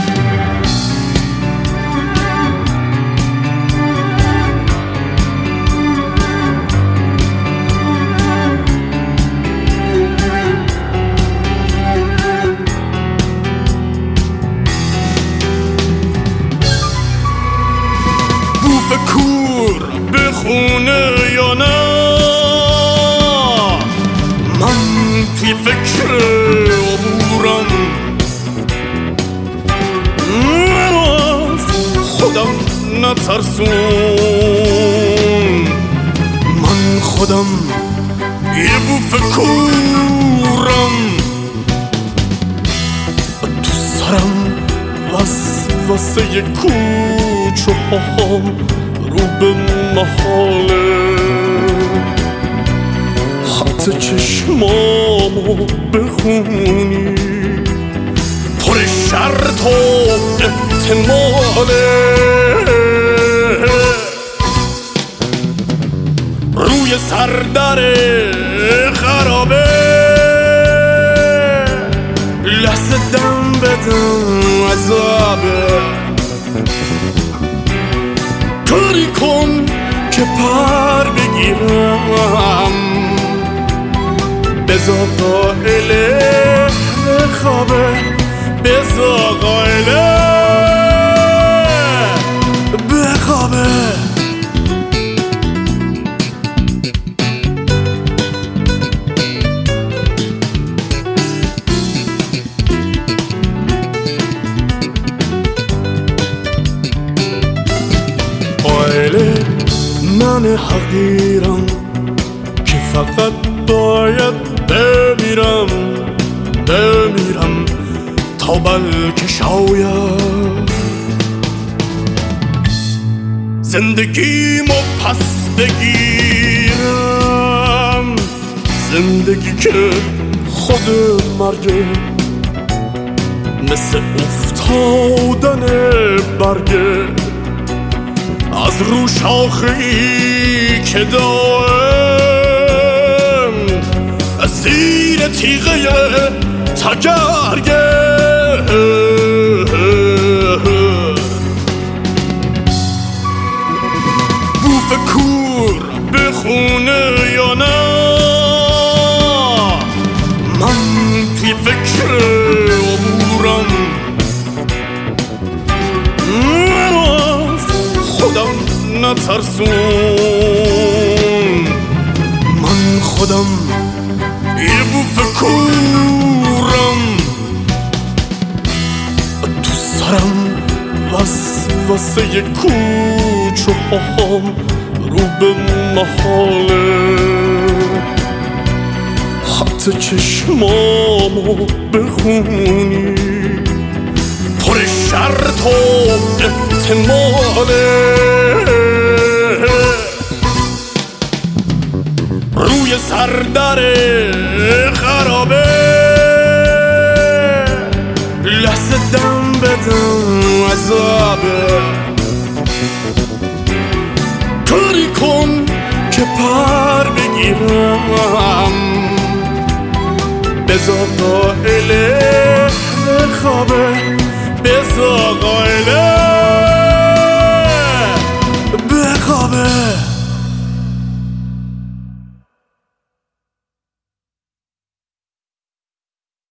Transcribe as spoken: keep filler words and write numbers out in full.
بوف کور به خونه یا نه، من توی فکر عبورم، من از خودم نترسون، من خودم یه بوف کورم، تو سرم وسوسه کوچه هام رو به محاله، خط چشمامو بخونی پر شرط و احتماله، روی سردر خرابه لحظه دم بدم عذابه، کاری کن که پر بگیرم، بذار قائله بخوابه، بذار قائله بخوابه. قائله من حقیرم که فقط باید بمیرم بمیرم تا بلکه شاید زندگیمو پس بگیرم، زندگی که خود مرگه، مثل افتادن برگه از رو شاخه‌ای که دائم از زیر تیغه تگرگه، بوف کور به خونه یا نه، من توی فکر عبورم، من از خودم نترسون، من خودم یه بوف کورم، تو سرم وسوسه کوچه هام رو به محاله، خط چشمامو بخونی پر شرط و احتماله، روی سردر خرابه لحظه دم بدم عذابه، کاری کن که پر بگیرم، بذار قائله بخوابه، بذار قائله